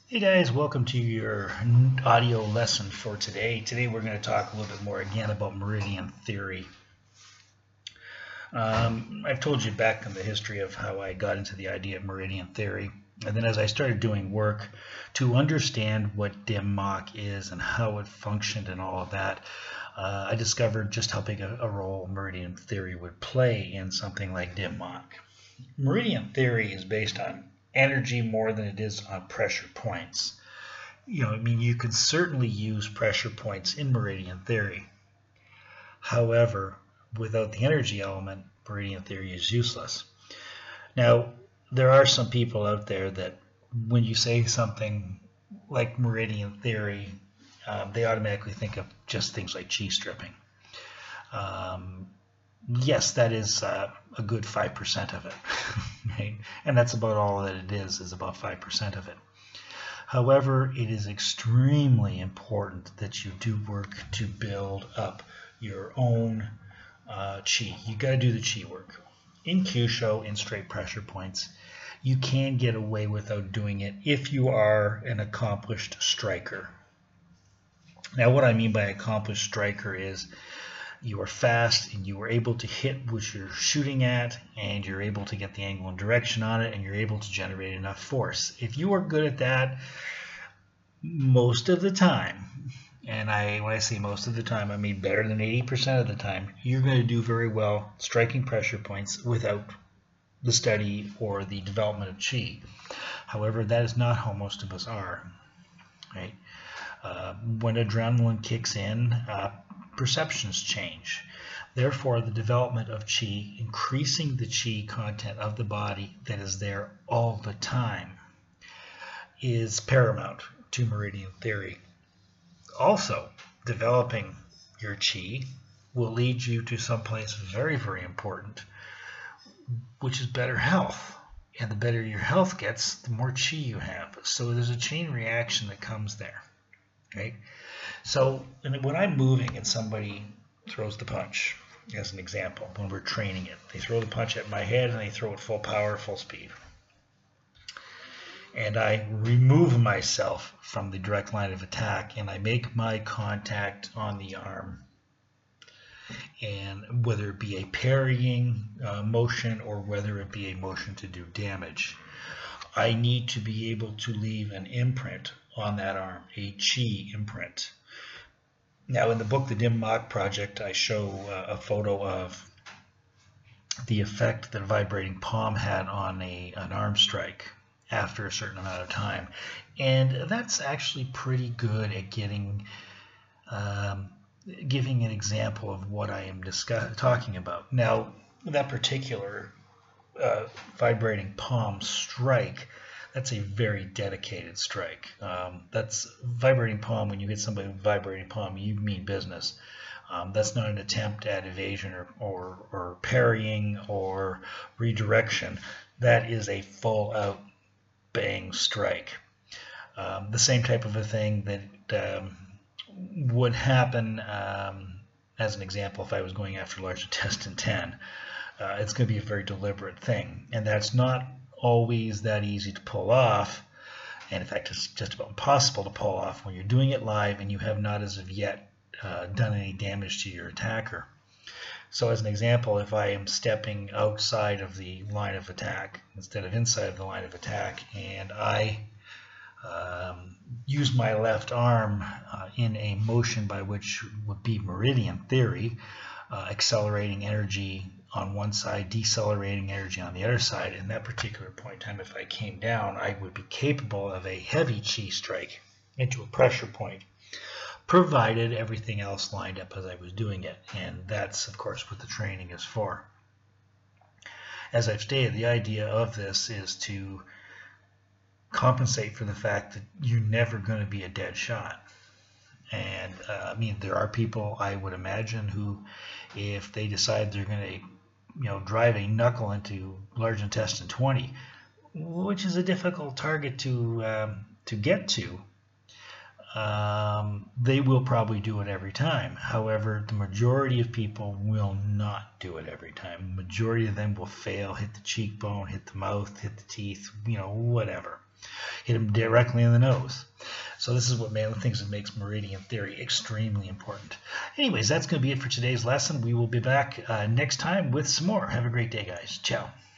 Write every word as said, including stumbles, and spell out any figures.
Hey guys, welcome to your audio lesson for today. Today we're going to talk a little bit more again about meridian theory. Um, I've told you back in the history of how I got into the idea of meridian theory. And then as I started doing work to understand what dim Mach is and how it functioned and all of that, uh, I discovered just how big a, a role meridian theory would play in something like dim Mach. Meridian theory is based on energy more than it is on pressure points. You know, I mean, you could certainly use pressure points in meridian theory. However, without the energy element, meridian theory is useless. Now, there are some people out there that when you say something like meridian theory, um, they automatically think of just things like chi stripping. Um, yes, that is uh, a good five percent of it, right? And that's about all that it is, is about five percent of it. However, it is extremely important that you do work to build up your own uh, chi. You got to do the chi work. In Kyusho, in straight pressure points, you can get away without doing it if you are an accomplished striker. Now, what I mean by accomplished striker is you are fast and you are able to hit what you're shooting at, and you're able to get the angle and direction on it, and you're able to generate enough force. If you are good at that most of the time, and I when I say most of the time, I mean better than eighty percent of the time, you're going to do very well striking pressure points without the study or the development of chi. However, that is not how most of us are. Right? Uh, when adrenaline kicks in, uh, perceptions change. Therefore, the development of chi, increasing the chi content of the body that is there all the time, is paramount to meridian theory. Also, developing your chi will lead you to someplace very, very important, which is better health. And the better your health gets, the more chi you have. So there's a chain reaction that comes there. Right? So when I'm moving and somebody throws the punch, as an example, when we're training it, they throw the punch at my head and they throw it full power, full speed. And I remove myself from the direct line of attack and I make my contact on the arm. And whether it be a parrying uh, motion or whether it be a motion to do damage, I need to be able to leave an imprint on that arm, a chi imprint. Now, in the book, The Dim Mach Project, I show uh, a photo of the effect that a vibrating palm had on a, an arm strike after a certain amount of time. And that's actually pretty good at getting, um, giving an example of what I am discuss talking about. Now, that particular uh, vibrating palm strike, that's a very dedicated strike. Um, that's vibrating palm. When you hit somebody with vibrating palm, you mean business. Um, that's not an attempt at evasion or, or, or parrying or redirection. That is a full-out bang strike. Um, the same type of a thing that um, would happen, um, as an example, if I was going after large intestine ten. Uh, it's going to be a very deliberate thing, and that's not always that easy to pull off, and in fact it's just about impossible to pull off when you're doing it live and you have not as of yet uh, done any damage to your attacker. So as an example, if I am stepping outside of the line of attack instead of inside of the line of attack, and I um, use my left arm uh, in a motion by which would be meridian theory, uh, accelerating energy on one side, decelerating energy on the other side. In that particular point in time, if I came down, I would be capable of a heavy chi strike into a pressure point, provided everything else lined up as I was doing it. And that's, of course, what the training is for. As I've stated, the idea of this is to compensate for the fact that you're never going to be a dead shot. And uh, I mean, there are people, I would imagine, who, if they decide they're going to you know, drive a knuckle into large intestine twenty, which is a difficult target to um, to get to, um, they will probably do it every time. However, the majority of people will not do it every time. The majority of them will fail, hit the cheekbone, hit the mouth, hit the teeth, you know, whatever. hit him directly in the nose. So this is what one of the things that makes meridian theory extremely important. Anyways, that's going to be it for today's lesson. We will be back uh, next time with some more. Have a great day, guys. Ciao.